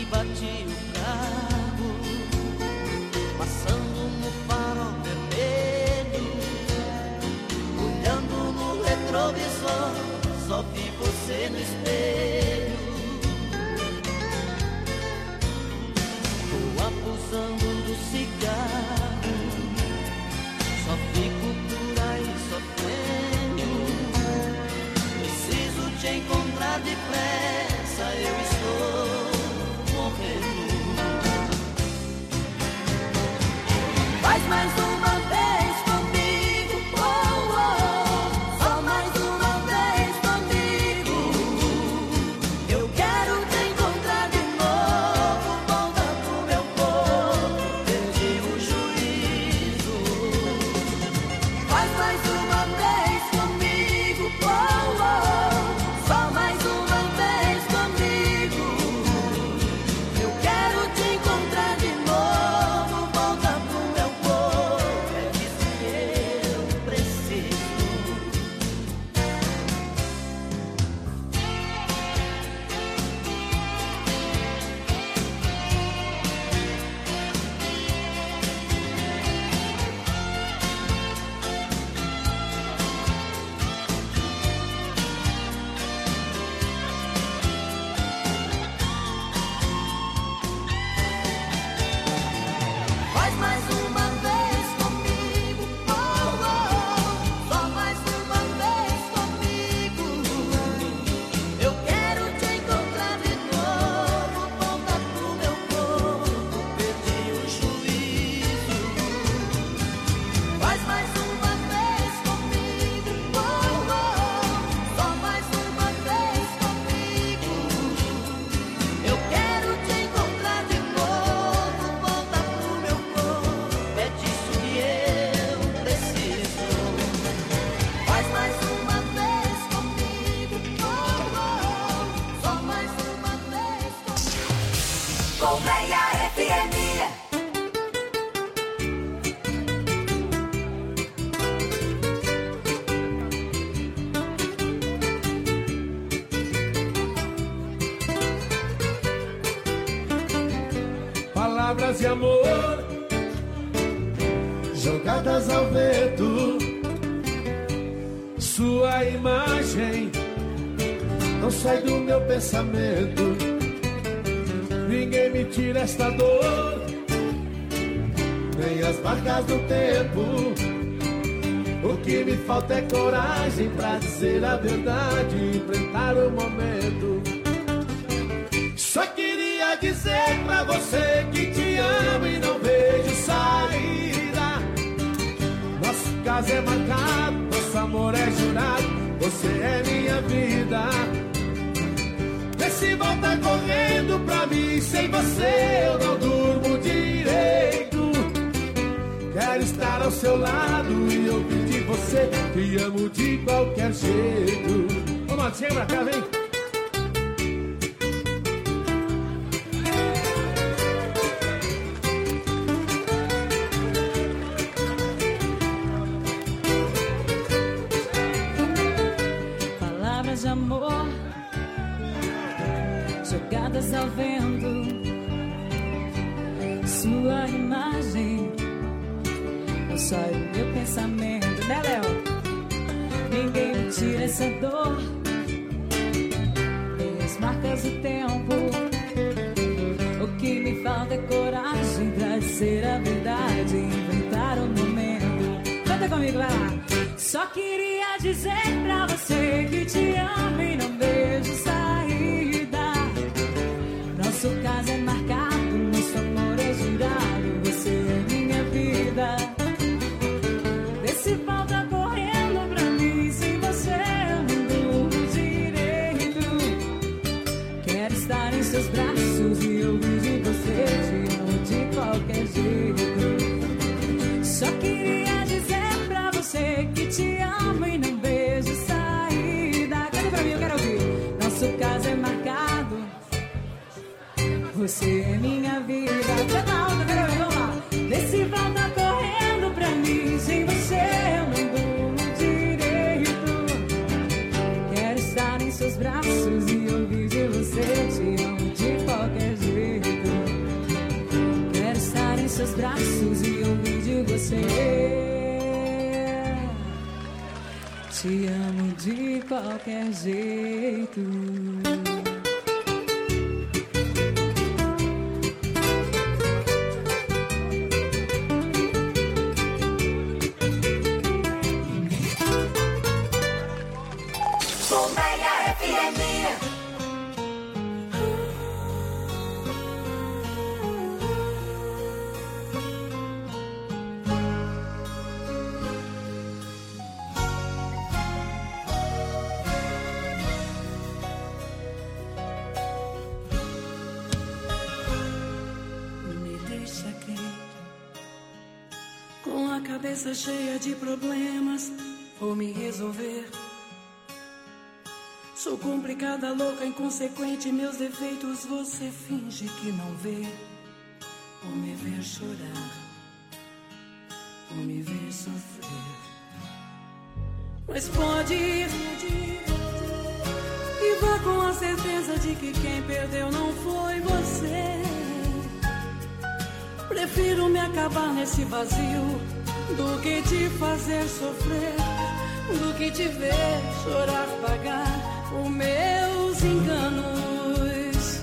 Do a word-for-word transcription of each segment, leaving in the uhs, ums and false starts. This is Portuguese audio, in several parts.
e bati o carro, passando no farol vermelho, olhando no retrovisor, só vi você no espelho. Tô abusando do cigarro, só fico por aí sofrendo. Preciso te encontrar depressa, eu estou morrendo. Faz mais uma vez comigo, oh, oh, só mais uma vez comigo. Eu quero te encontrar de novo, volta pro meu corpo, perdi o juízo. Faz mais uma vez comigo, oh, oh, só mais uma vez comigo. Eu quero te encontrar de novo, volta pro meu corpo, é disso que eu preciso. Faz mais uma vez comigo, oh, oh, só mais uma vez comigo. Eu quero te encontrar de novo, volta pro meu corpo, perdi o juízo. Faz mais uma vez comigo, oh, oh, só mais uma vez comigo. Eu quero te encontrar de novo, volta pro meu corpo, é disso que eu preciso. Faz mais uma vez comigo, oh, oh, só mais uma vez comigo. Colmeia F M. Palavras de amor jogadas ao vento, sua imagem não sai do meu pensamento. Ninguém me tira esta dor, nem as marcas do tempo. O que me falta é coragem pra dizer a verdade e enfrentar o momento. Só queria dizer pra você que te amo e não vejo saída. Nosso caso é marcado, nosso amor é jurado, você é minha vida. Vê se volta correndo pra mim, sem você eu não durmo direito. Quero estar ao seu lado e ouvir de você, te amo de qualquer jeito. Ô, mano, chega pra cá, vem. Palavras de amor jogadas ao vento, sua imagem não sai do meu pensamento, né, Léo? Ninguém me tira essa dor, nem as marcas do tempo. O que me falta é coragem pra dizer a verdade e inventar um momento. Canta comigo, vai lá. Só queria dizer pra você que te amo e não vejo saída. Nosso caso é marcado, nosso amor é jurado, você é minha vida. Vê se falta correndo pra mim, sem você eu não durmo direito. Quero estar em seus braços e ouvir de você, te amo de qualquer jeito. Só queria dizer pra você que te amo e não vejo saída. Canta pra mim, eu quero ouvir. Nosso caso é marcado, você é minha vida. Canta alto, eu quero ouvir, vamos lá. Vê se volta correndo pra mim, sem você eu não durmo direito. Quero estar em seus braços e ouvir de você, te amo de qualquer jeito. te amo de qualquer jeito. Cabeça cheia de problemas, vou me resolver. Sou complicada, louca, inconsequente, meus defeitos você finge que não vê. Vou me ver chorar, vou me ver sofrer. Mas pode ir e vá com a certeza de que quem perdeu não foi você. Prefiro me acabar nesse vazio do que te fazer sofrer, do que te ver chorar, pagar os meus enganos.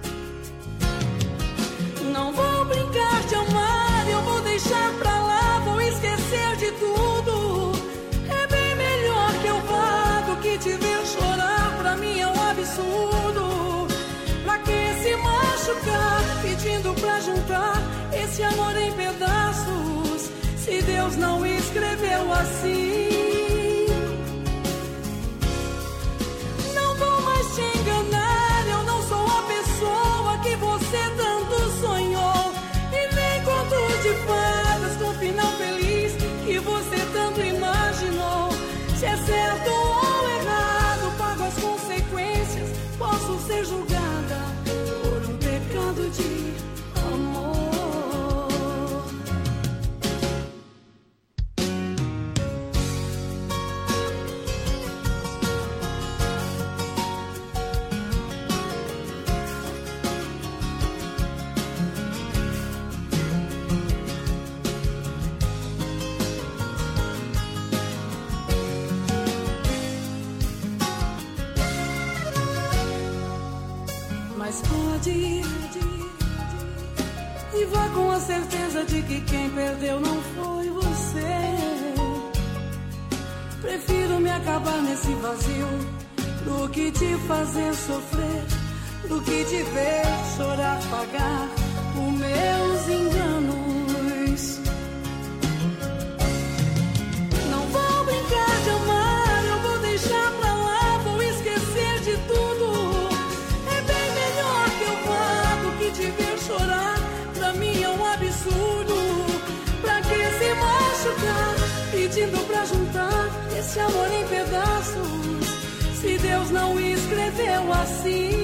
Não vou brincar de amar, eu vou deixar pra lá, vou esquecer de tudo. É bem melhor que eu vá do que te ver chorar, pra mim é um absurdo. Pra que se machucar, pedindo pra juntar esse amor em pedaços, se Deus não escreveu assim? Não vou mais te enganar, eu não sou a pessoa que você tanto sonhou. E nem conto de fadas com final feliz que você tanto imaginou. Se é certo ou errado, pago as consequências, posso ser julgada por um pecado de amor. Mas pode ir e vá com a certeza de que quem perdeu não foi você. Prefiro me acabar nesse vazio do que te fazer sofrer, do que te ver chorar, pagar os meus enganos. Não vou brincar de amar, eu vou deixar pra lá, vou esquecer de tudo. Te ver chorar, pra mim é um absurdo. Pra que se machucar, pedindo pra juntar esse amor em pedaços, se Deus não escreveu assim?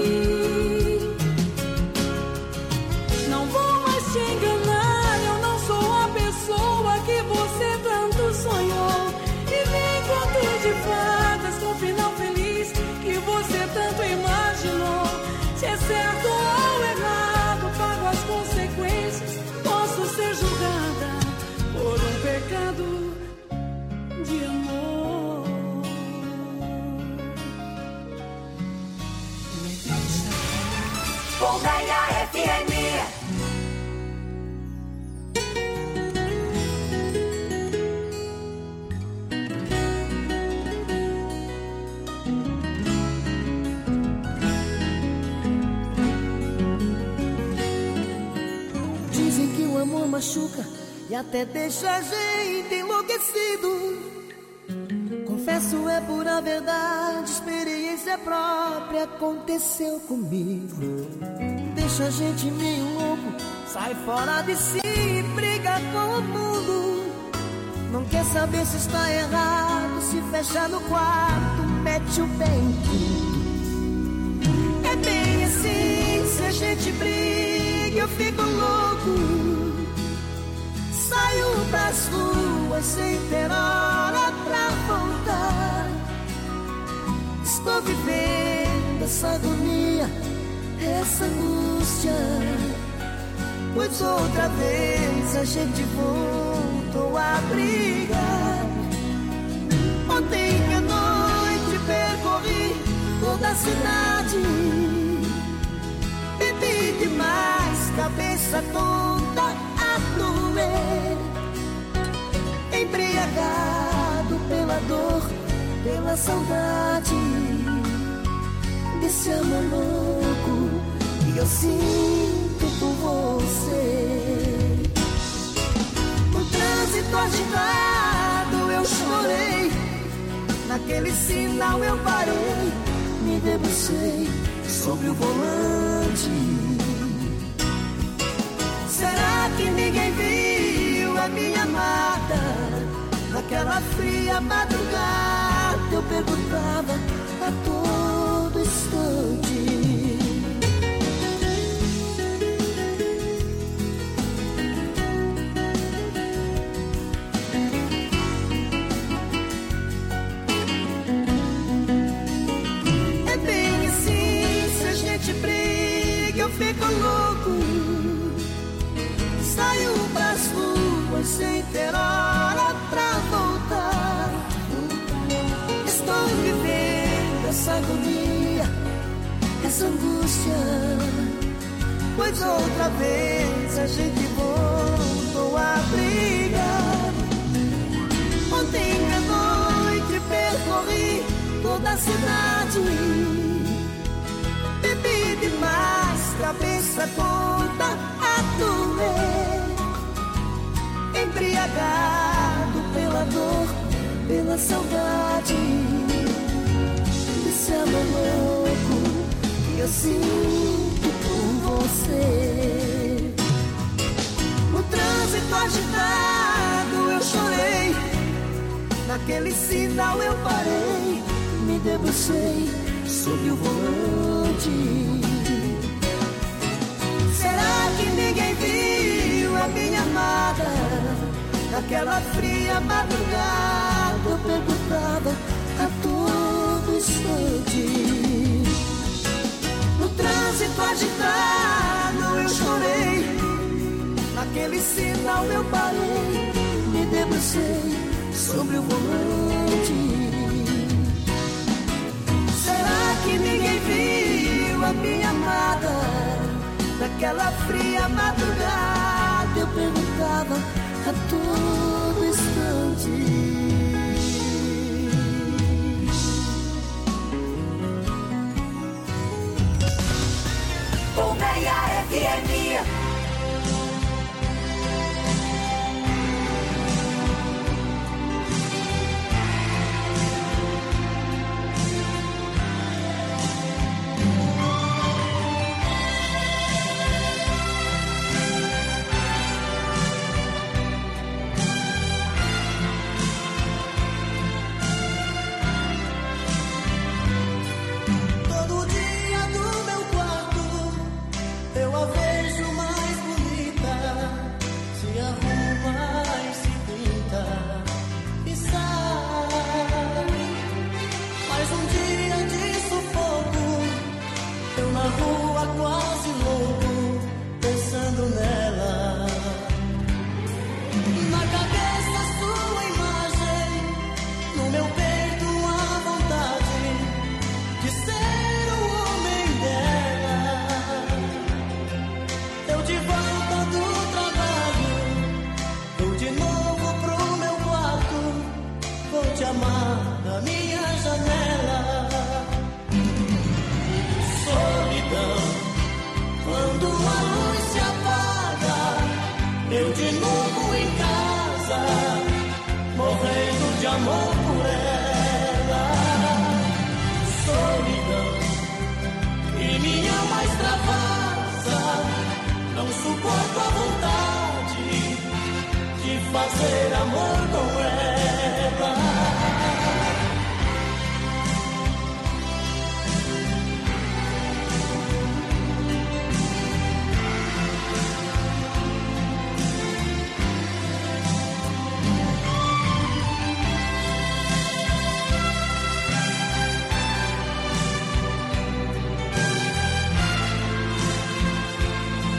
Não vou mais te enganar, eu não sou a pessoa que você tanto sonhou. E nem conto de fadas com final feliz que você tanto imaginou. Se é certo ou errado, pago as consequências, posso ser julgada por um pecado de amor. Me deixa. Colmeia F M. Machuca e até deixa a gente enlouquecido. Confesso, é pura verdade, experiência própria aconteceu comigo. Deixa a gente meio louco, sai fora de si, briga com o mundo. Não quer saber se está errado, se fecha no quarto, mete o pé em tudo. É bem assim, se a gente briga eu fico louco. Saio das ruas sem ter hora pra voltar. Estou vivendo essa agonia, essa angústia, pois outra vez a gente voltou a brigar. Ontem à noite percorri toda a cidade, bebi demais, cabeça tonta a doer, embriagado pela dor, pela saudade desse amor louco que eu sinto por você. No trânsito agitado eu chorei, naquele sinal eu parei, me debrucei sobre o volante. Será que ninguém viu a minha amada? Naquela fria madrugada eu perguntava a todo instante. É bem assim, se a gente briga eu fico louco, saio pras ruas sem ter hora pra voltar. Estou vivendo essa agonia, essa angústia, pois outra vez a gente voltou a brigar. Ontem à noite percorri toda a cidade, bebi demais, cabeça toda a doer, embriagado pela dor, pela saudade desse amor louco que eu sinto por você. No trânsito agitado eu chorei, naquele sinal eu parei, me debrucei sob o volante. Será que ninguém viu a minha amada? Naquela fria madrugada eu perguntava a todo instante. No trânsito agitado eu chorei, naquele sinal eu parei, me debrucei sobre o volante. Será que ninguém viu a minha amada? Naquela fria madrugada eu perguntava a todo instante. Colmeia F M. Quase louco, pensando nela. Na cabeça sua imagem, no meu peito a vontade de ser o homem dela. Eu de volta do trabalho, eu de novo pro meu quarto, vou te amar na minha janela. Solidão. Quando a luz se apaga, eu de novo em casa, morrendo de amor por ela. Solidão, e minha alma extravasa, não suporto a vontade de fazer amor com ela.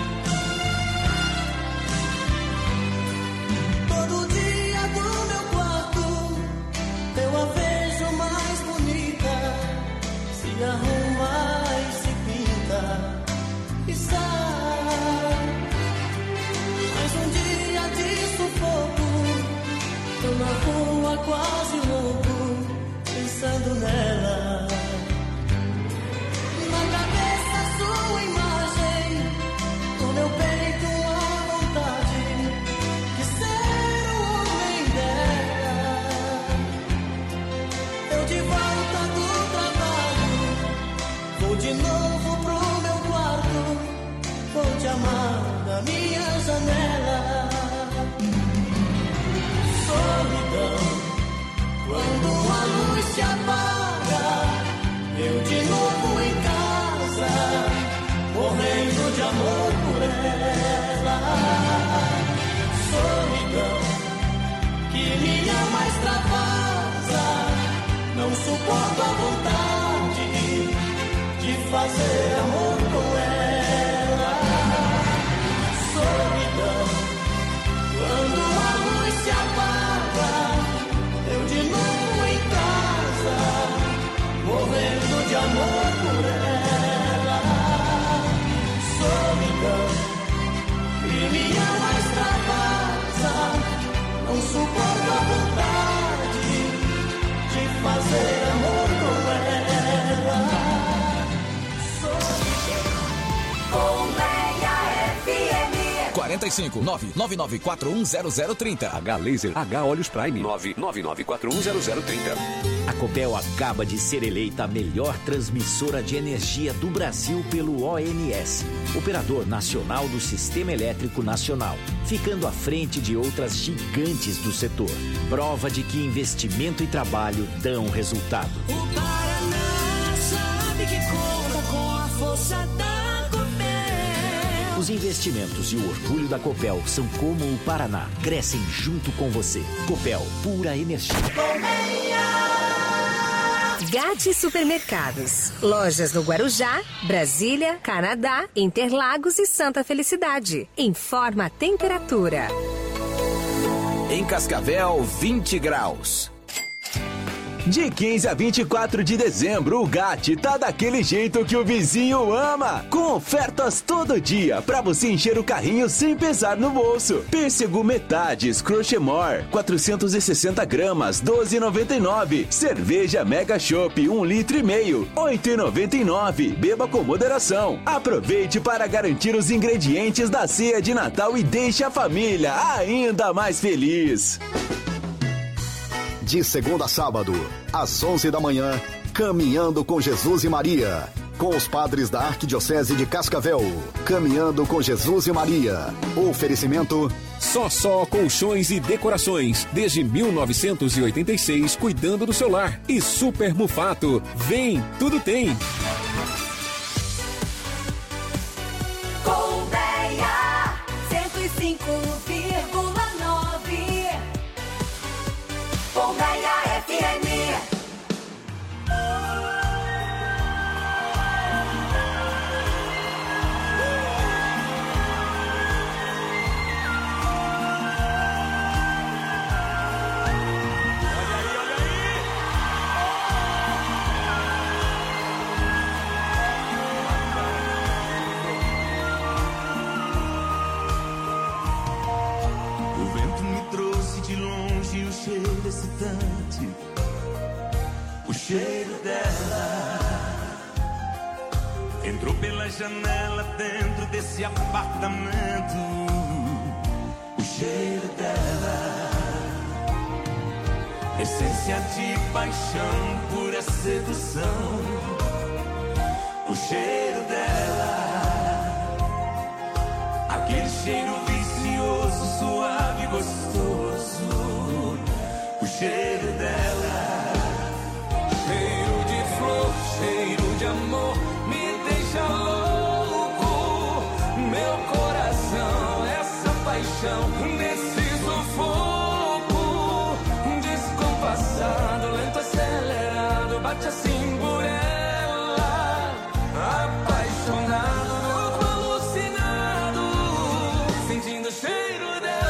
Todo dia do meu quarto Vou de novo pro meu quarto, vou te amar da minha janela. Solidão, quando a luz se apaga, eu de novo em casa, morrendo de amor por ela. Solidão, que me ama extravasa, não suporto a vontade de fazer amor com ela. Solidão, quando a luz se apaga, eu de novo em casa, morrendo de amor por ela. Solidão, que me ama extravasa, não suporto a vontade de fazer amor com ela. quarenta e cinco, nove nove nove quatro um zero zero três zero. H Laser, H Olhos Prime, nove nove nove quatro um zero zero três zero. A Copel acaba de ser eleita a melhor transmissora de energia do Brasil pelo O N S, Operador Nacional do Sistema Elétrico Nacional, ficando à frente de outras gigantes do setor. Prova de que investimento e trabalho dão resultado. O Paraná sabe que conta com a força da Os investimentos e o orgulho da Copel são como o Paraná, crescem junto com você. Copel, pura energia. Gatti Supermercados. Lojas no Guarujá, Brasília, Canadá, Interlagos e Santa Felicidade. Informa a temperatura. Em Cascavel, vinte graus. De quinze a vinte e quatro de dezembro, o Gatti tá daquele jeito que o vizinho ama. Com ofertas todo dia, pra você encher o carrinho sem pesar no bolso. Pêssego metades, Crochemore, quatrocentos e sessenta gramas, doze e noventa e nove. Cerveja Mega Chopp, um litro e meio, oito e noventa e nove. Beba com moderação. Aproveite para garantir os ingredientes da ceia de Natal e deixe a família ainda mais feliz. De segunda a sábado, às onze da manhã, Caminhando com Jesus e Maria. Com os padres da Arquidiocese de Cascavel. Caminhando com Jesus e Maria. Oferecimento... Só Só Colchões e Decorações. Desde mil novecentos e oitenta e seis, cuidando do seu lar. E Super Mufato. Vem, tudo tem. Colmeia, cento e cinco vírgula nove. Colmeia F M. Excitante, o cheiro dela entrou pela janela dentro desse apartamento. O cheiro dela, essência de paixão, pura sedução. O cheiro dela, aquele cheiro vicioso, suave e gostoso. O cheiro dela, cheiro de flor, cheiro de amor, me deixa louco. Meu coração, essa paixão, nesse sufoco, descompassado, lento, acelerado, bate assim por ela, apaixonado, louco, alucinado, sentindo o cheiro dela.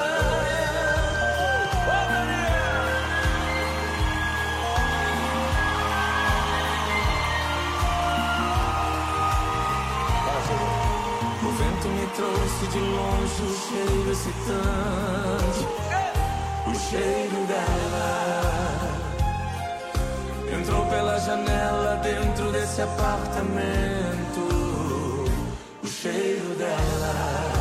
Trouxe de longe o cheiro excitante, o cheiro dela entrou pela janela dentro desse apartamento. O cheiro dela,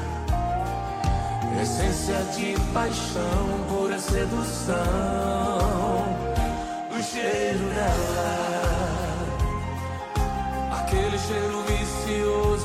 essência de paixão, pura sedução. O cheiro dela,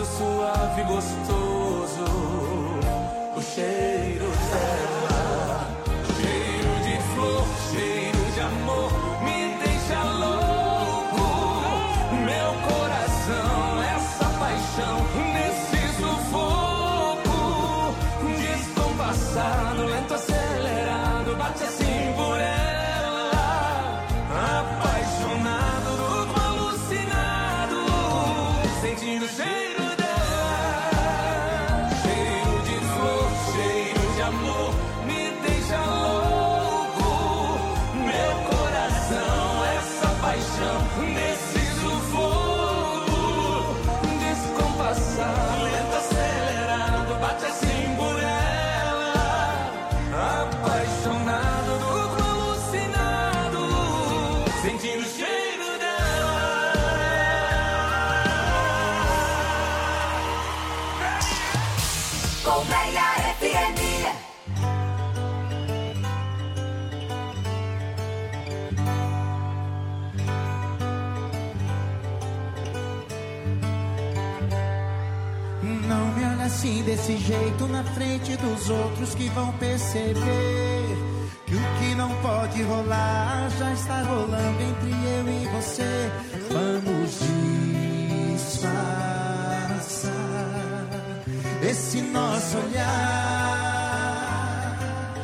beijo suave e gostoso, o cheiro dela. Cheiro de flor, cheiro de amor, me deixa louco. Meu coração, essa paixão, nesse sufoco, descompassado, lento, acelerado, bate assim por ela. Apaixonado, louco, alucinado, sentindo o cheiro dela. Cheiro de flor, cheiro de amor, me deixa louco. Meu coração, essa paixão, nesse sufoco, descompassado, lento, acelerado, bate assim por ela. Apaixonado, louco, alucinado, sentindo o cheiro dela. Colmeia F M. Não me olha assim desse jeito na frente dos outros que vão perceber que o que não pode rolar já está rolando entre eu e você. Vamos disfarçar esse nosso olhar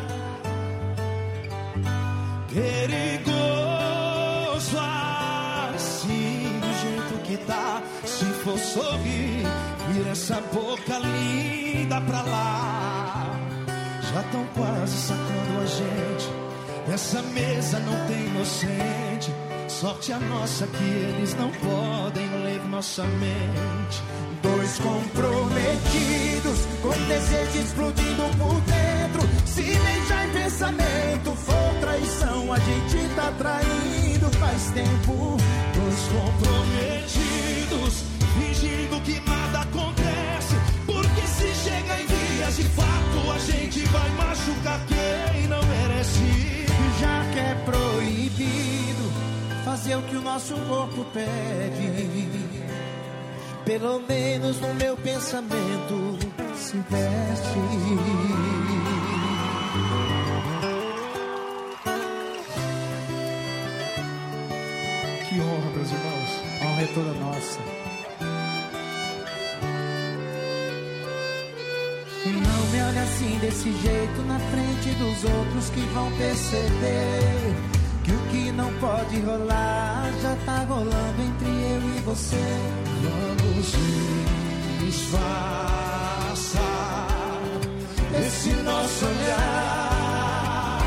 perigoso assim, do jeito que tá. Se for sorrir, vira essa boca linda pra lá. Já tão quase sacando a gente. Essa mesa não tem inocente. Sorte a nossa que eles não podem ler nossa mente. Dois comprometidos, com desejo explodindo por dentro. Se beijar em pensamento for traição, a gente tá traindo faz tempo. Dois comprometidos, fingindo que nada acontece, porque se chega em dias de fato, a gente vai machucar quem não merece. Já que é proibido fazer o que o nosso corpo pede, pelo menos no meu pensamento se veste. Que honra, meus irmãos. A honra é toda nossa. Não me olha assim desse jeito na frente dos outros que vão perceber que o que não pode rolar já tá rolando entre eu e você. Vamos disfarçar esse nosso olhar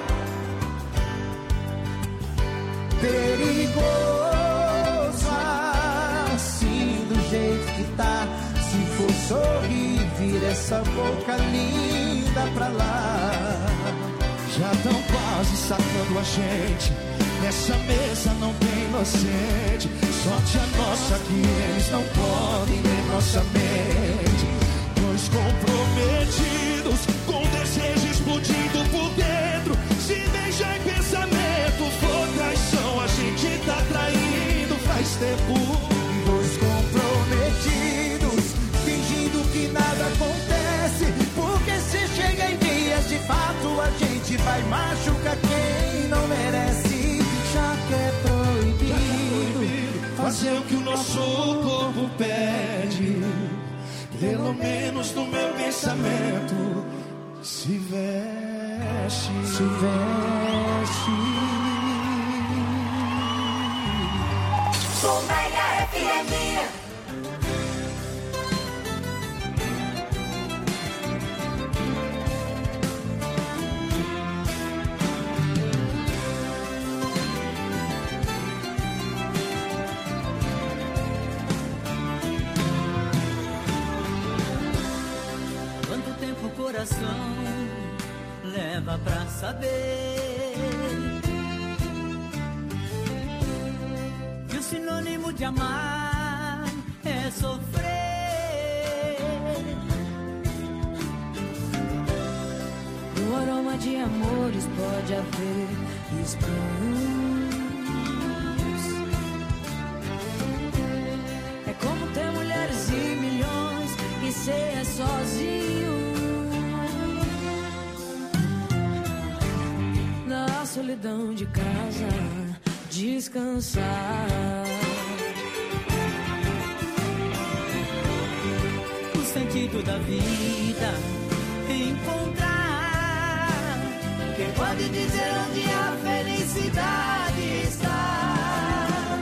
perigoso assim, do jeito que tá. Se for sorrir, vira essa boca linda pra lá. Já tão quase sacando a gente. Nessa mesa não tem inocente. Sorte a nossa que eles não podem ler nossa mente. Dois comprometidos, com desejo explodindo por dentro. Se beijar em pensamento for traição, a gente tá traindo faz tempo. Dois comprometidos, fingindo que nada acontece, porque se chega em dias de fato, a gente vai machucar quem não merece. Já que é proibido fazer o que o nosso corpo pede, pelo menos no meu pensamento se veste, se veste. Colmeia F M. Leva pra saber que o sinônimo de amar é sofrer. No aroma de amores pode haver espinhos. É como ter mulheres e milhões de casa descansar. O sentido da vida encontrar. Quem pode dizer onde a felicidade está?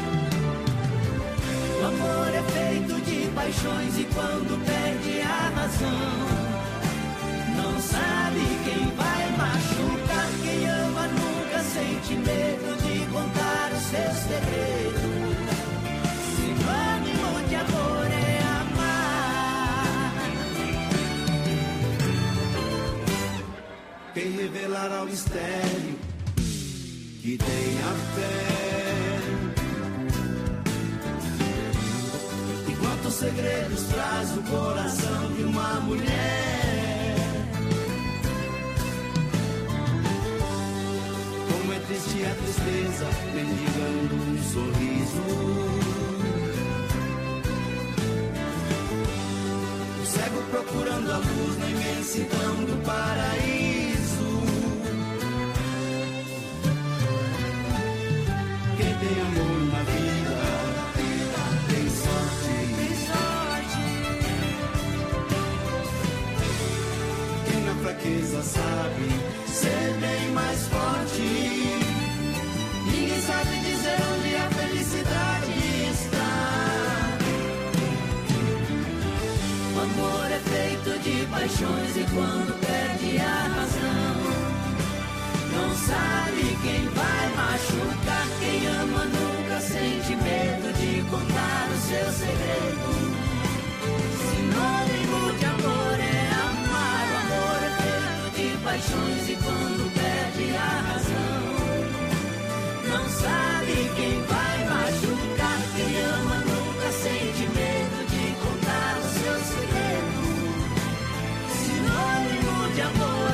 O amor é feito de paixões e quando perde a razão, não sabe quem vai machucar. Quem ama nunca sente medo de contar os seus segredos. Sinônimo de amor é amar. Quem revelará o mistério que tem a fé? E quantos segredos traz o coração de uma mulher? Como é triste a tristeza, mendigando um sorriso. O cego procurando a luz na imensidão do paraíso. Quem tem amor na vida, tem sorte. Tem sorte. Quem na fraqueza sabe ser bem mais forte. Ninguém sabe dizer onde a felicidade está. O amor é feito de paixões e quando perde a razão, não sabe quem vai machucar. Quem ama nunca sente medo de contar o seu segredo. Sinônimo de amor é amar. O amor é feito de paixões e quando perde a razão, não sabe quem vai machucar. Quem ama nunca sente medo de contar o seu segredo. Sinônimo de amor é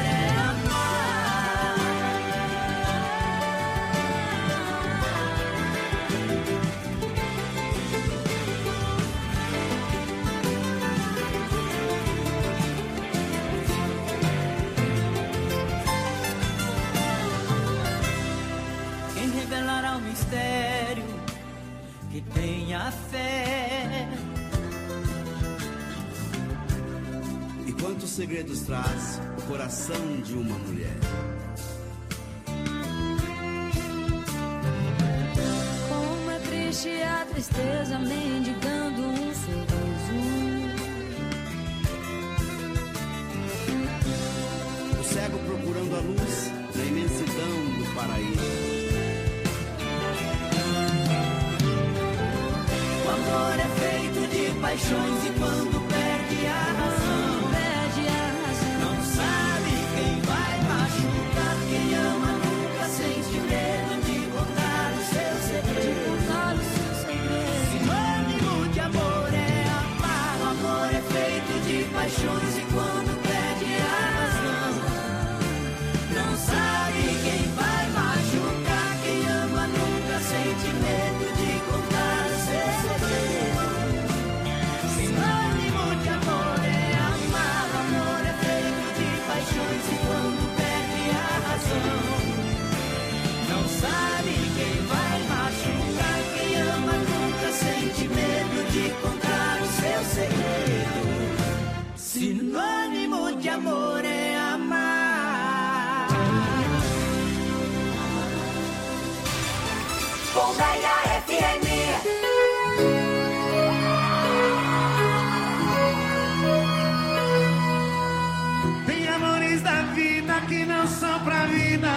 mistério que tenha fé. E quantos segredos traz o coração de uma mulher? Como é triste a tristeza mendigando um sorriso. O cego procurando a luz na imensidão do paraíso. O amor é feito de paixões e quando perde a razão, perde a razão, não sabe quem vai machucar. Quem ama nunca sente medo de contar o seu segredo. Sinônimo de amor é amar. O amor é feito de paixões e quando perde a razão, não sabe quem vai machucar. Quem ama nunca sente medo de contar o seu segredo. Sinônimo de amor é amar. O amor é feito de paixões e quando perde a razão, não sabe quem vai machucar. Quem ama nunca sente medo de contar o seu segredo. Sinônimo de amor é amar. Colmeia F M. Tem amores da vida que não são pra vida.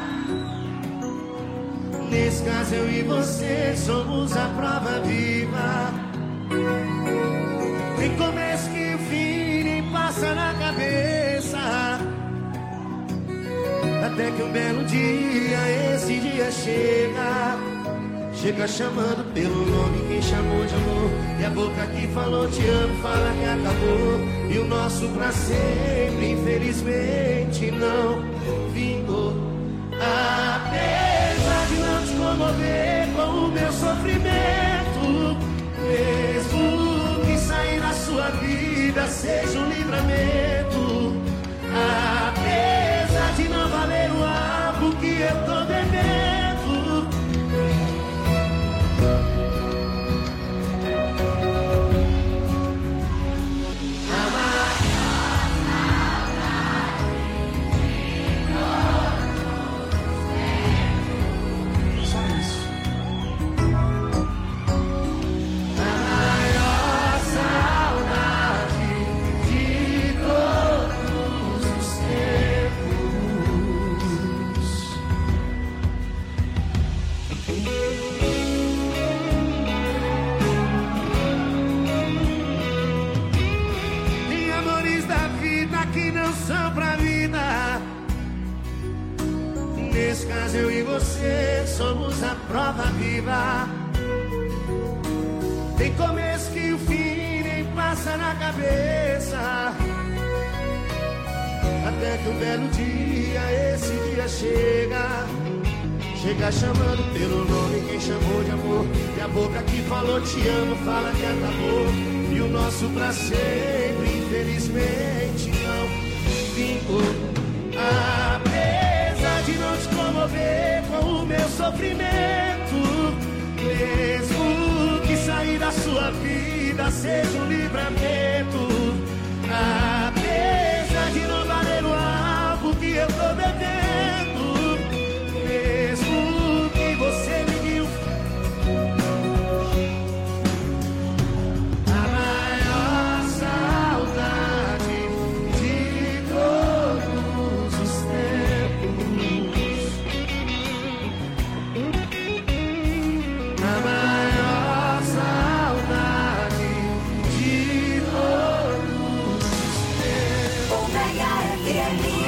Nesse caso eu e você somos a prova viva. Tem começo que o fim nem passa na cabeça. Até que um belo dia, esse dia chega. Chega chamando pelo nome quem chamou de amor. E a boca que falou te amo fala que acabou. E o nosso pra sempre infelizmente não vingou. Apesar de não te comover com o meu sofrimento, mesmo que sair da sua vida seja um livramento. Apesar de não valer o algo que eu tô devendo, Mas eu e você somos a prova viva. Tem começo que o fim nem passa na cabeça. Até que um belo dia, esse dia chega. Chega chamando pelo nome quem chamou de amor. E a boca que falou te amo fala que acabou. E o nosso pra sempre, infelizmente, não vingou. Apesar de não te comover com o meu sofrimento, mesmo que sair da sua vida seja um livramento, apesar de não valer o algo que eu tô bebendo, mesmo que você me viu, a maior saudade de todos os tempos, a maior saudade de todos os tempos. Omega F M.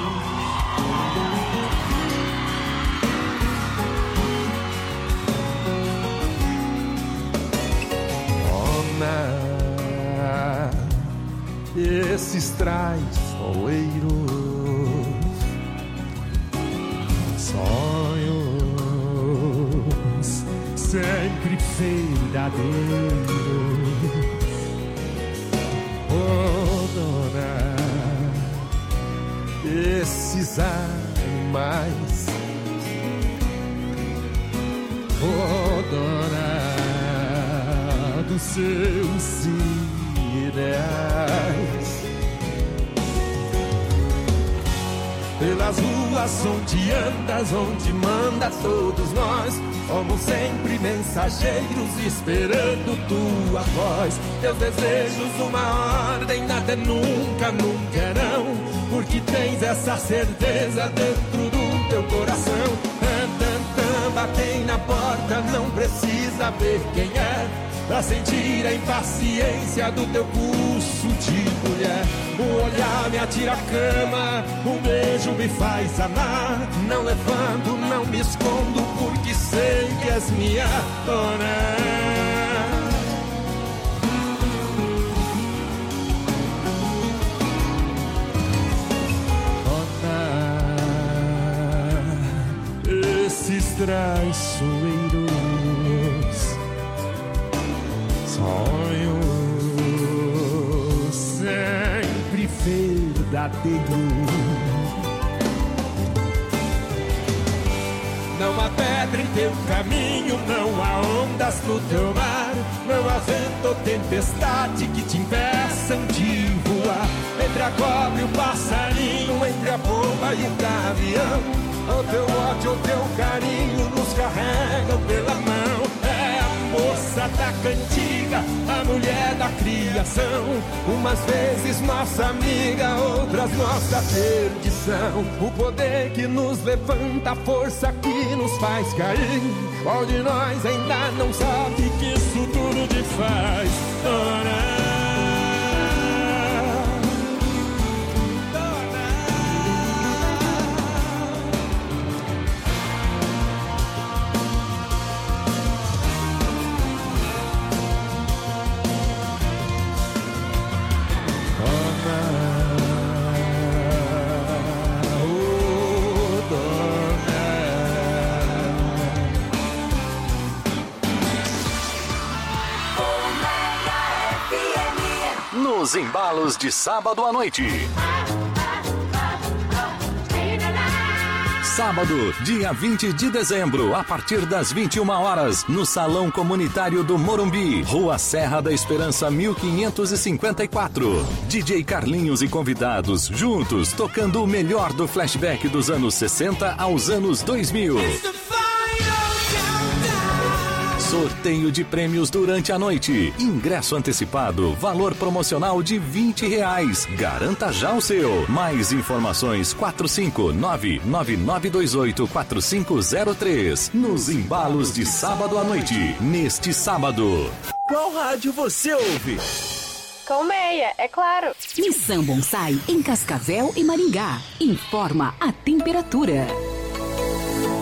Esses traiçoeiros, sonhos sempre verdadeiros. Oh, dona, esses animais. Oh, dona dos seus ideais. Pelas ruas onde andas, onde mandas, todos nós somos sempre mensageiros esperando tua voz. Teus desejos uma ordem, nada é nunca, nunca é não, porque tens essa certeza dentro do teu coração. Tantantã, batem na porta, não precisa ver quem é, pra sentir a impaciência do teu pulso de mulher. O olhar me atira a cama, um beijo me faz amar. Não levanto, não me escondo, porque sei que és minha dona. Esses traiçoeiros, sonhos sempre verdadeiros. Não há pedra em teu caminho, não há ondas no teu mar, não há vento ou tempestade que te impeçam de voar. Entre a cobra e o passarinho, entre a pomba e o gavião, o teu ódio, o teu carinho nos carregam pela mão. É a moça da cantiga, a mulher da criação, umas vezes nossa amiga, outras nossa perdição. O poder que nos levanta, a força que nos faz cair. Qual de nós ainda não sabe que isso tudo te faz chorar? Nos embalos de sábado à noite. Sábado, dia vinte de dezembro, a partir das vinte e uma horas, no Salão Comunitário do Morumbi, Rua Serra da Esperança mil quinhentos e cinquenta e quatro. D J Carlinhos e convidados, juntos, tocando o melhor do flashback dos anos sessenta aos anos dois mil. Sorteio de prêmios durante a noite. Ingresso antecipado, valor promocional de vinte reais. Garanta já o seu. Mais informações quatro cinco nove nove nove dois oito quatro cinco zero três. Nos embalos de sábado à noite. Neste sábado. Qual rádio você ouve? Colmeia, é claro. Nissan Bonsai, em Cascavel e Maringá. Informa a temperatura.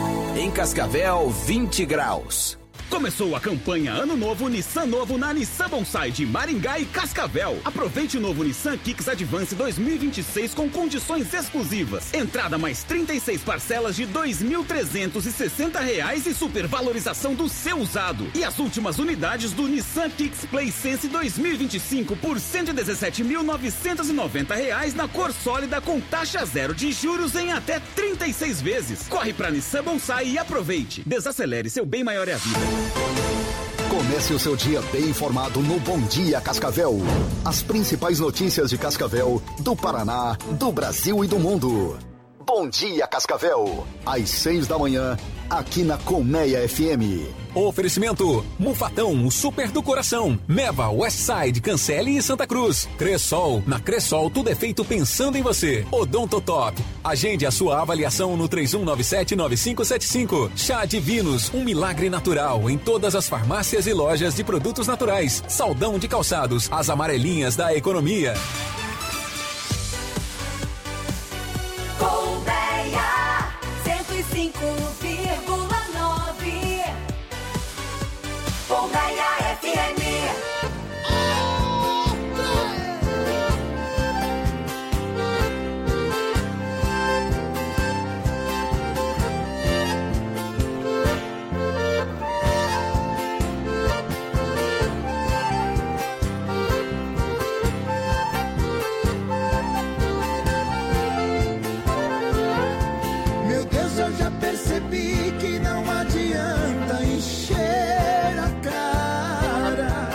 Cascavel, vinte graus. Começou a campanha Ano Novo Nissan Novo na Nissan Bonsai de Maringá e Cascavel. Aproveite o novo Nissan Kicks Advance dois mil e vinte e seis com condições exclusivas. Entrada mais trinta e seis parcelas de dois mil trezentos e sessenta reais e supervalorização do seu usado. E as últimas unidades do Nissan Kicks Play Sense dois mil e vinte e cinco por cento e dezessete mil novecentos e noventa reais na cor sólida com taxa zero de juros em até trinta e seis vezes. Corre pra Nissan Bonsai e aproveite. Desacelere, seu bem maior é a vida. Comece o seu dia bem informado no Bom Dia Cascavel. As principais notícias de Cascavel, do Paraná, do Brasil e do mundo. Bom Dia Cascavel, às seis da manhã, aqui na Colmeia F M. Oferecimento Mufatão, o super do coração. Meva, Westside, Cancele e Santa Cruz. Cressol, na Cressol tudo é feito pensando em você. Odontotop, agende a sua avaliação no três um nove sete nove cinco sete cinco. Chá Divinos, um milagre natural em todas as farmácias e lojas de produtos naturais. Saldão de Calçados, as amarelinhas da economia. Colmeia, cento e cinco vírgula nove. Colmeia F M. Meu Deus, eu já percebi que não adianta encher a cara.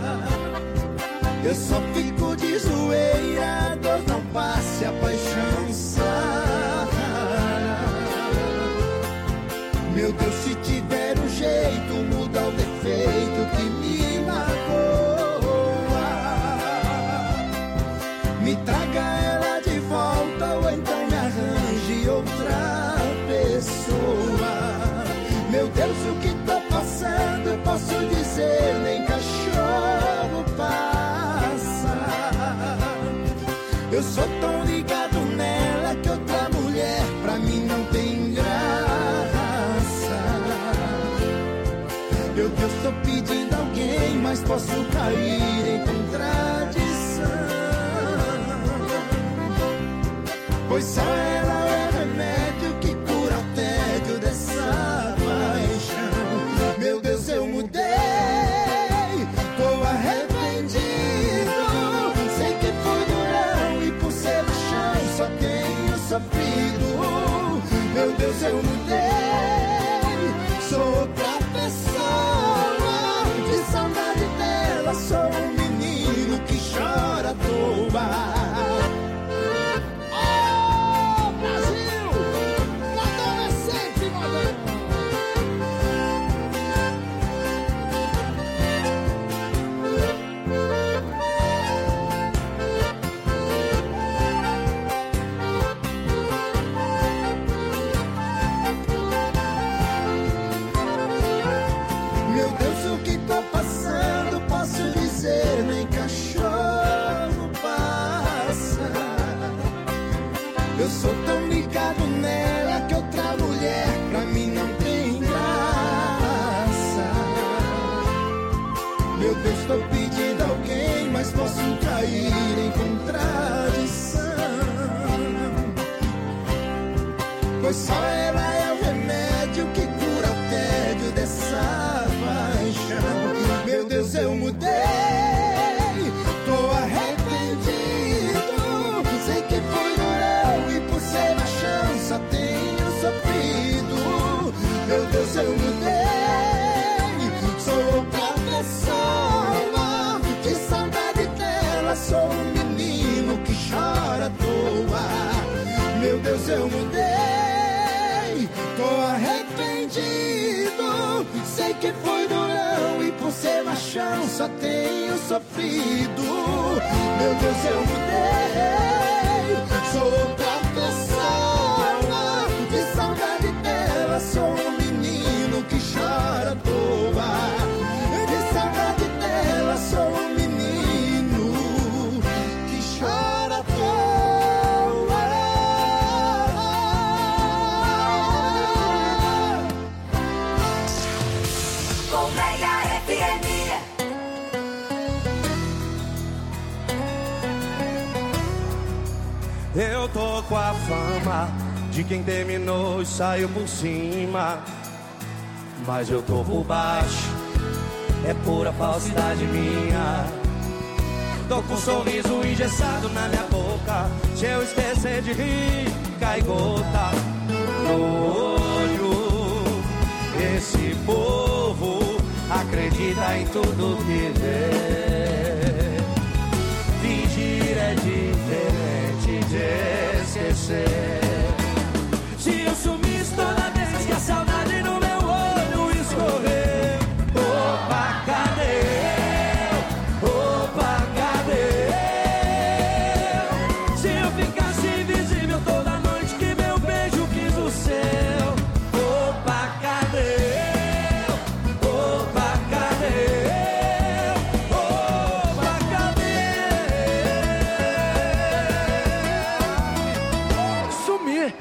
Eu só fico de zoeira, a dor não passe, a paixão sara. Meu Deus, se tiver um jeito, muda o defeito que me magoa. Me traga ela de volta ou então me arranje outra pessoa. Meu Deus, o que tô passando, posso dizer, nem cachorro passa. Eu sou tão ligado nela que outra mulher pra mim não tem graça. Meu Deus, tô pedindo alguém, mas posso cair em contradição. Pois só ela é remédio que cura o tédio dessa paixão. Meu Deus, eu mudei, tô arrependido. Sei que fui durão e por ser chão só tenho sofrido. Meu Deus, eu mudei, sou outra pessoa. De saudade dela, sou um menino que chora à toa. Meu Deus, o que tô passando, posso dizer, nem cachorro passa. Eu sou tão ligado nela que outra mulher pra mim não tem graça. Meu Deus, tô pedindo alguém, mas posso cair em contradição. Pois só ela é o remédio que cura o tédio dessa paixão. Meu Deus, eu mudei, tô arrependido. Sei que fui durão e por ser machão só tenho sofrido. Meu Deus, eu mudei, sou outra pessoa. De saudade dela, sou um menino que chora à toa. Meu Deus, eu mudei, tô arrependido. Sei que fui durão e por ser machão só tenho sofrido. Meu Deus, eu mudei, sou outra pessoa. De saudade dela, sou um menino que chora à toa. De saudade dela, sou um menino que chora à toa. Eu tô com a fama de quem terminou e saiu por cima, mas eu tô por baixo, é pura falsidade minha. Tô com um sorriso engessado na minha boca, se eu esquecer de rir, cai gota no olho. Esse povo acredita em tudo que vê. Fingir é diferente de esquecer. Se eu sumisse toda vez que a saudade no meu olho escorrer, opa, cadê? Opa, cadê? Se eu ficasse invisível toda noite que meu beijo quis o céu, opa, cadê? Opa, cadê? Opa, cadê? Sumir.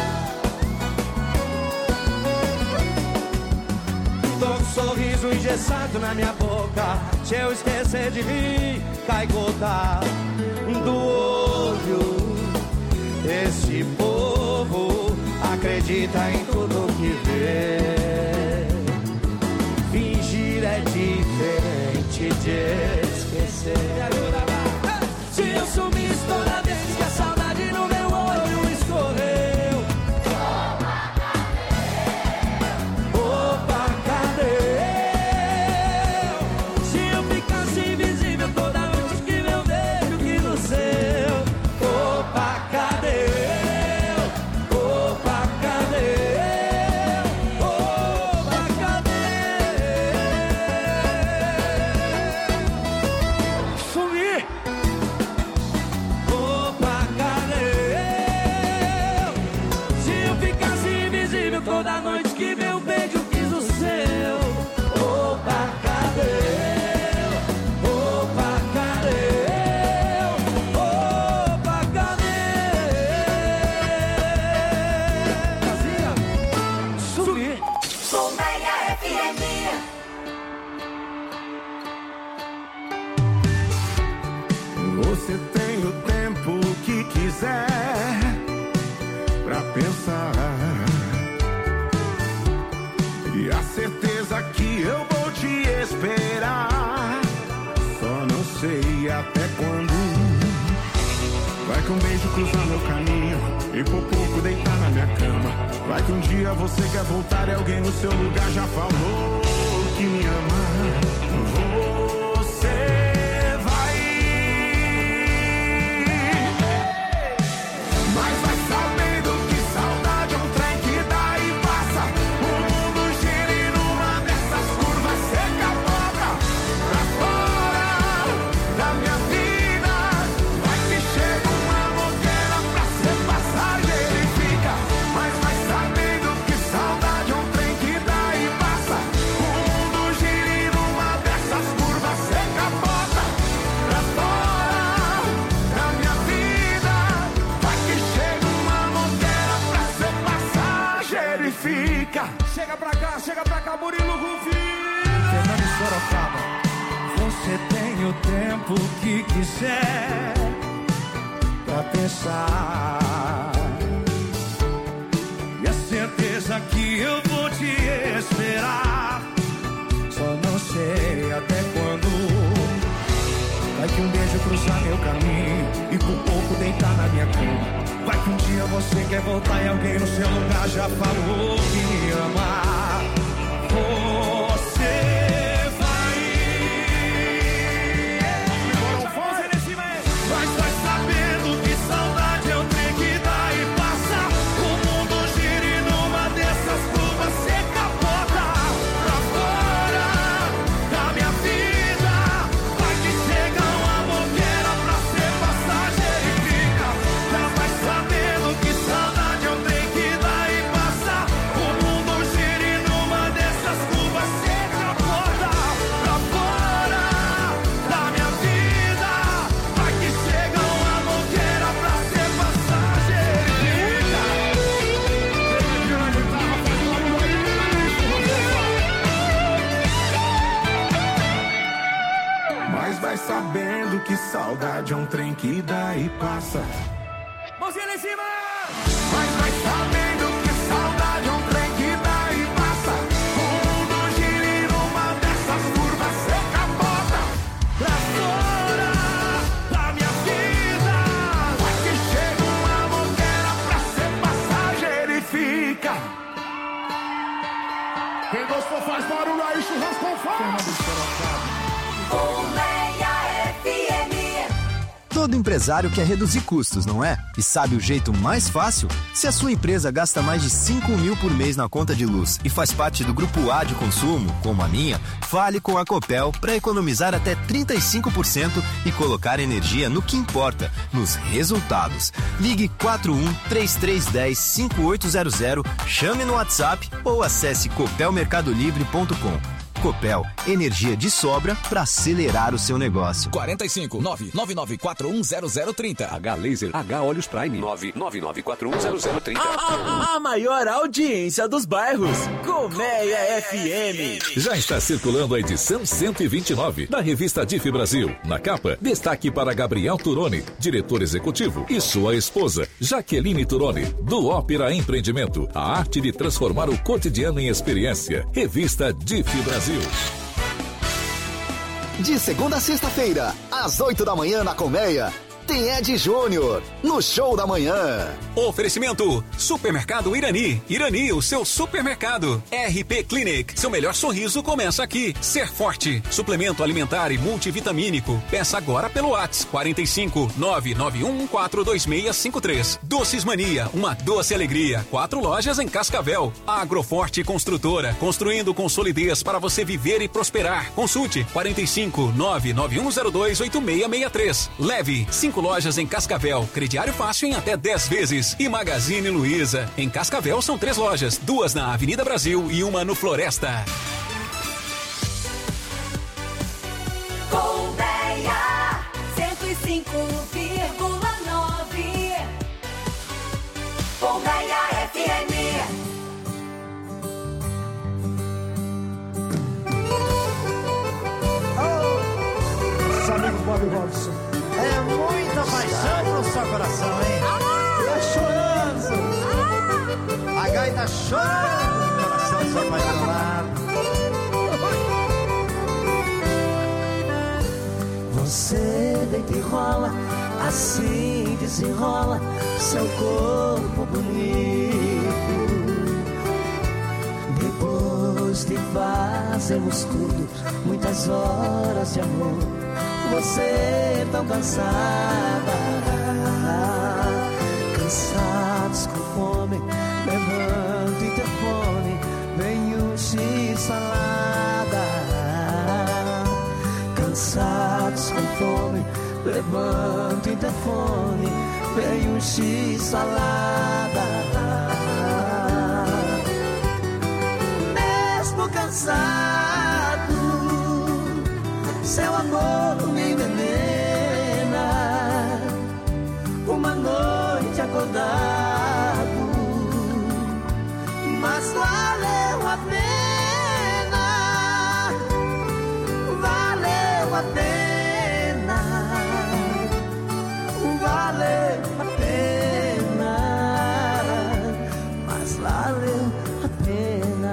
Tô com um sorriso engessado na minha boca, se eu esquecer de rir, cai gota do olho. Esse povo acredita em tudo que vê. Fingir é diferente de esquecer. Se eu sumisse toda vez que a saudade no meu olho escorreu, opa, cadê? Se eu ficasse invisível toda noite que meu beijo quis o seu, opa, cadê? Opa, cadê? Opa, cadê? Sumir. Opa, cadê? Se eu ficasse invisível toda noite que meu beijo quis o seu, opa, cadê? Opa, cadê? Opa, cadê? Sumir. Colmeia F M. Você tem o tempo que quiser pra pensar, e a certeza que eu vou te esperar. Só não sei até quando. Vai que um beijo cruzar meu caminho e por pouco deitar na minha cama. Vai que um dia você quer voltar e alguém no seu lugar já falou que me ama. Você vai, mas vai sabendo que saudade é um trem que dá e passa. O mundo gira e numa dessas curvas você capota pra fora da minha vida. Vai que chega uma moqueira pra ser passageiro e fica. Mas vai sabendo que saudade é um trem que dá e passa. O mundo gira e numa dessas curvas você capota pra fora da minha vida. Vai que chega uma moqueira pra ser passageiro e fica. Chega pra cá, chega pra cá, Murilo Rufino. Fernando e Sorocaba. Você tem o tempo que quiser pra pensar, e a certeza que eu vou te esperar. Só não sei até quando. Vai que um beijo cruzar meu caminho e por pouco deitar na minha cama. Vai que um dia você quer voltar e alguém no seu lugar já falou que me ama. Você vai, mas vai sabendo que saudade é o trem que dá e passa. O mundo gira e numa dessas curvas você capota pra fora da minha vida. Vai que chega uma moqueira pra ser passageiro e fica. Já vai sabendo que saudade é o trem que dá e passa. O mundo gira e numa dessas curvas você capota pra fora da minha vida. Vai que chega uma moqueira pra ser passageiro e fica. Mas vai sabendo que saudade é um trem que dá e passa. cima! Mas vai sabendo que saudade é um trem que dá e passa. O mundo gira e numa dessas curvas cê capota. Pra fora da minha vida, aqui chega um amor que era pra ser passageiro e fica. Quem gostou faz barulho aí, churrasco com fome. Colmeia F M. Todo empresário quer reduzir custos, não é? E sabe o jeito mais fácil? Se a sua empresa gasta mais de cinco mil por mês na conta de luz e faz parte do grupo A de consumo, como a minha, fale com a Copel para economizar até trinta e cinco por cento e colocar energia no que importa, nos resultados. Ligue quatro um três três um zero cinco oito zero zero, chame no WhatsApp ou acesse copel mercado livre ponto com. Copel, energia de sobra para acelerar o seu negócio. quarenta e cinco, nove nove nove quatro um zero zero trinta. H Laser, H Olhos Prime, nove nove nove quatro um zero zero trinta. A, a, a maior audiência dos bairros, Colmeia F M. Já está circulando a edição cento e vinte e nove da revista D I F Brasil. Na capa, destaque para Gabriel Turoni, diretor executivo, e sua esposa, Jaqueline Turoni, do Ópera Empreendimento, a arte de transformar o cotidiano em experiência. Revista D I F Brasil. De segunda a sexta-feira, às oito da manhã na Colmeia, tem Ed Júnior, no Show da Manhã. Oferecimento, Supermercado Irani. Irani, o seu supermercado. R P Clinic, seu melhor sorriso começa aqui. Ser Forte, suplemento alimentar e multivitamínico. Peça agora pelo WhatsApp quarenta e cinco, nove nove um quatro dois seis cinco três. Doces Mania, uma doce alegria. Quatro lojas em Cascavel. Agroforte Construtora, construindo com solidez para você viver e prosperar. Consulte quarenta e cinco, nove nove um zero dois oito seis seis três. Leve, cinco lojas em Cascavel, crediário fácil em até dez vezes. E Magazine Luiza. Em Cascavel são três lojas, duas na Avenida Brasil e uma no Floresta. Colmeia cento e cinco vírgula nove. Colmeia F M. Nosso amigo Bob Robson. É muita paixão no seu coração, hein? Tá chorando. A gaita chorando no coração do seu apaixonado. Você deita e rola, assim desenrola seu corpo bonito. Depois de fazermos tudo, muitas horas de amor, você tão cansada, cansados com fome, levanta o interfone, vem um x-salada. Cansados com fome, levanta o interfone, vem um x-salada. Mesmo cansado, seu amor me envenena. Uma noite acordado, mas valeu a pena. Valeu a pena. Valeu a pena. Mas valeu a pena.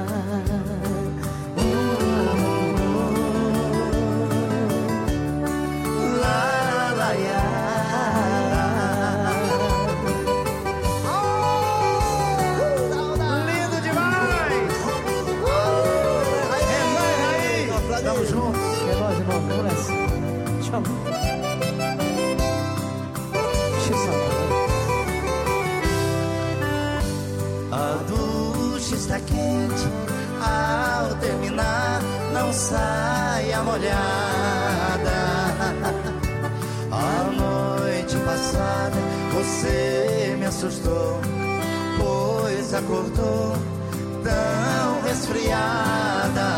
A ducha está quente, ao terminar não saia molhada. A noite passada você me assustou, pois acordou tão resfriada.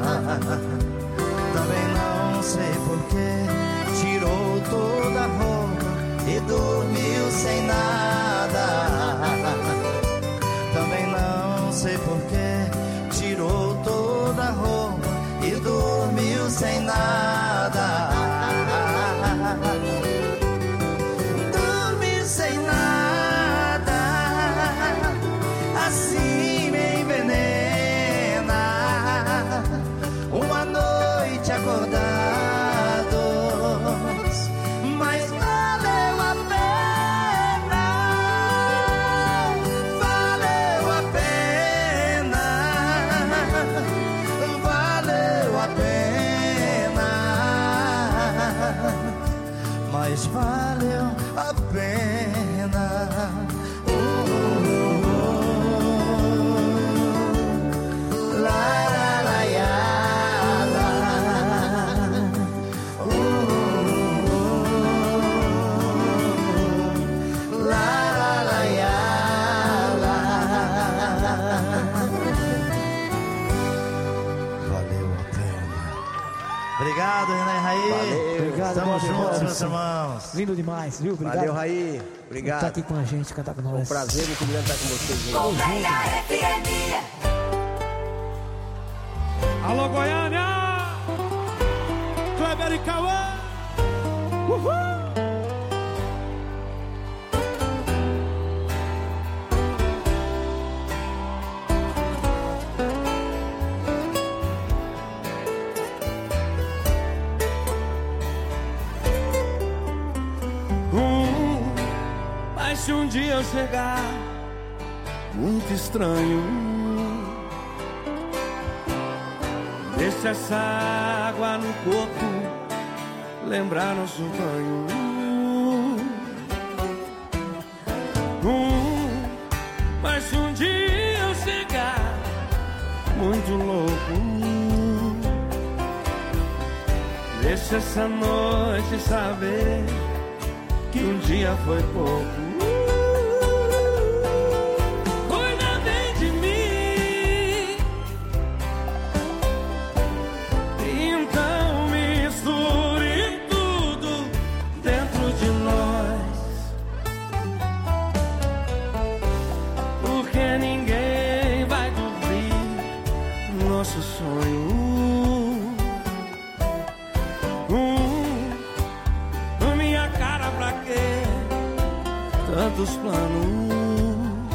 Também não sei porquê tirou toda a roupa e dormiu sem nada. Também não sei porquê tirou toda a roupa e dormiu sem nada. Dormiu sem nada. mas valeu a pena. Oh, oh, oh. La, la, la, ya, la. Oh, oh, oh. La, la, la, ya, la. Valeu a pena. Obrigado, Renan e Raí. Obrigado, Estamos meu juntos, irmão. meus irmãos. Lindo demais, viu? Obrigado. Valeu, Raí. Obrigado. Tá aqui com a gente, cantar com nós. Um prazer muito grande estar com vocês. Colmeia F M. Alô, Goiânia! Kleber e Cauã! Uhul! Hum, mas se um dia eu chegar muito estranho, deixa essa água no corpo lembrar nosso banho. Hum, mas se um dia eu chegar muito louco, deixa essa noite saber que um dia foi pouco. Cuida bem de mim, então misture tudo dentro de nós, porque ninguém vai dormir nosso sonho. Tantos planos,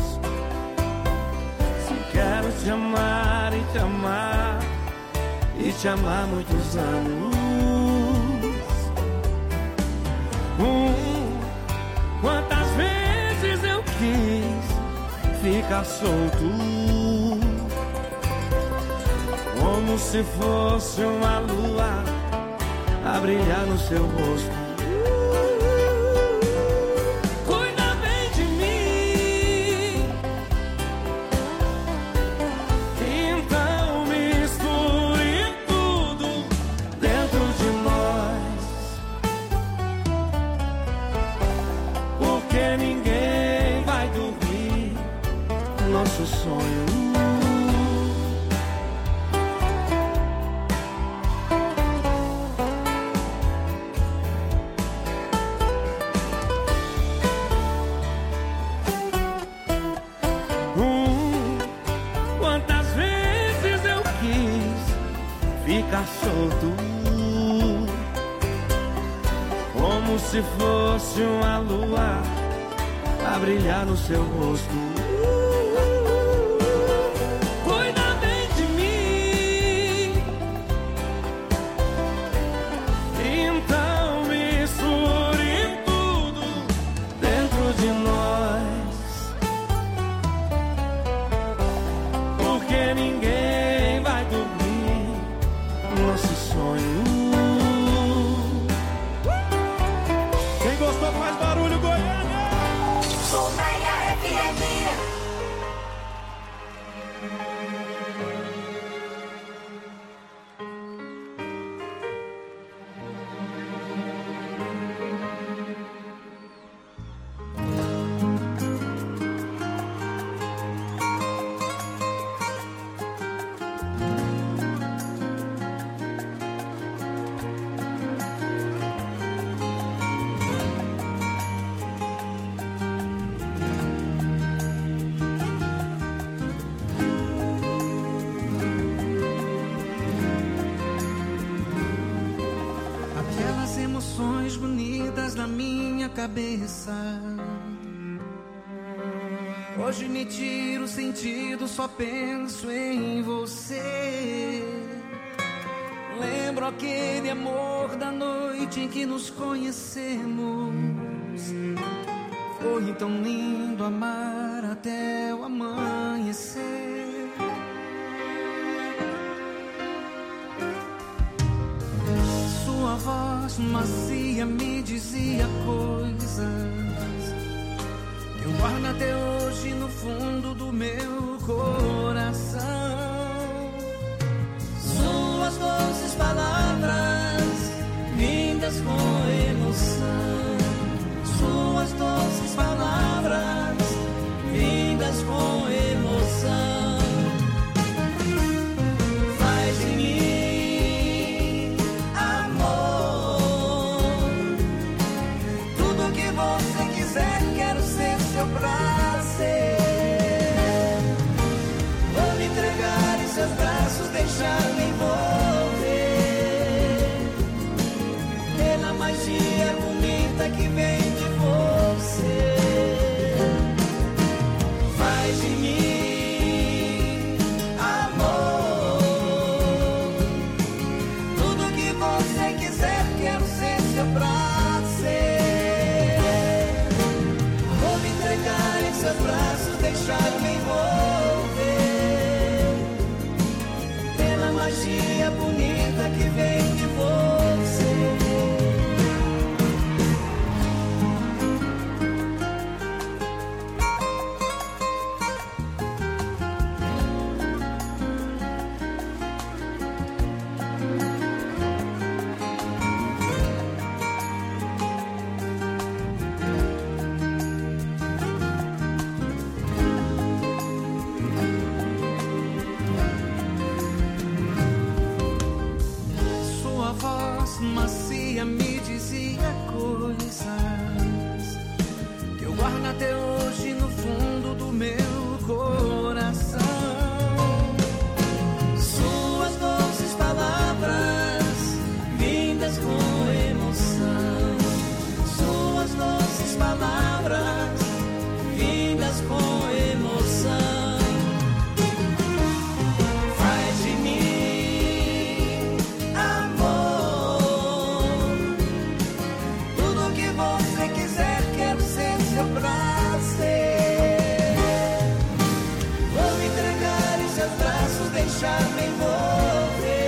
se quero te amar e te amar e te amar muitos anos. Hum, quantas vezes eu quis ficar solto, como se fosse uma lua a brilhar no seu rosto. Nosso sonho. Hum, quantas vezes eu quis ficar solto, como se fosse uma lua a brilhar no seu rosto. Cabeça. Hoje me tiro o sentido, só penso em você. Lembro aquele amor da noite em que nos conhecemos. Foi tão lindo amar até o amanhecer. Sua voz voz macia me dizia coisas que eu guardo até hoje no fundo do meu coração. Suas doces palavras, vindas com emoção. Suas doces palavras, vindas com emoção. Faz de mim amor, tudo que você quiser, quero ser seu prazer. Vou me entregar em seus braços, deixar-me envolver pela magia bonita que vem de você. Faz de mim amor, tudo que você quiser, quero ser seu prazer. Vou me entregar em seus braços, deixar-me envolver pela magia bonita que vem de você. Sua voz macia me dizia coisas que eu guardo até hoje no fundo do meu coração. Suas doces palavras, vindas com emoção. Suas doces palavras, vindas com emoção. Faz de mim amor, tudo que você quiser, quero ser seu prazer. Vou me entregar em seus braços, deixar-me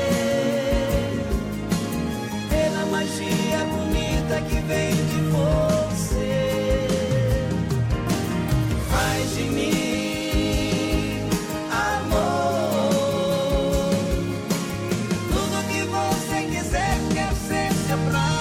envolver pela magia bonita que vem de você.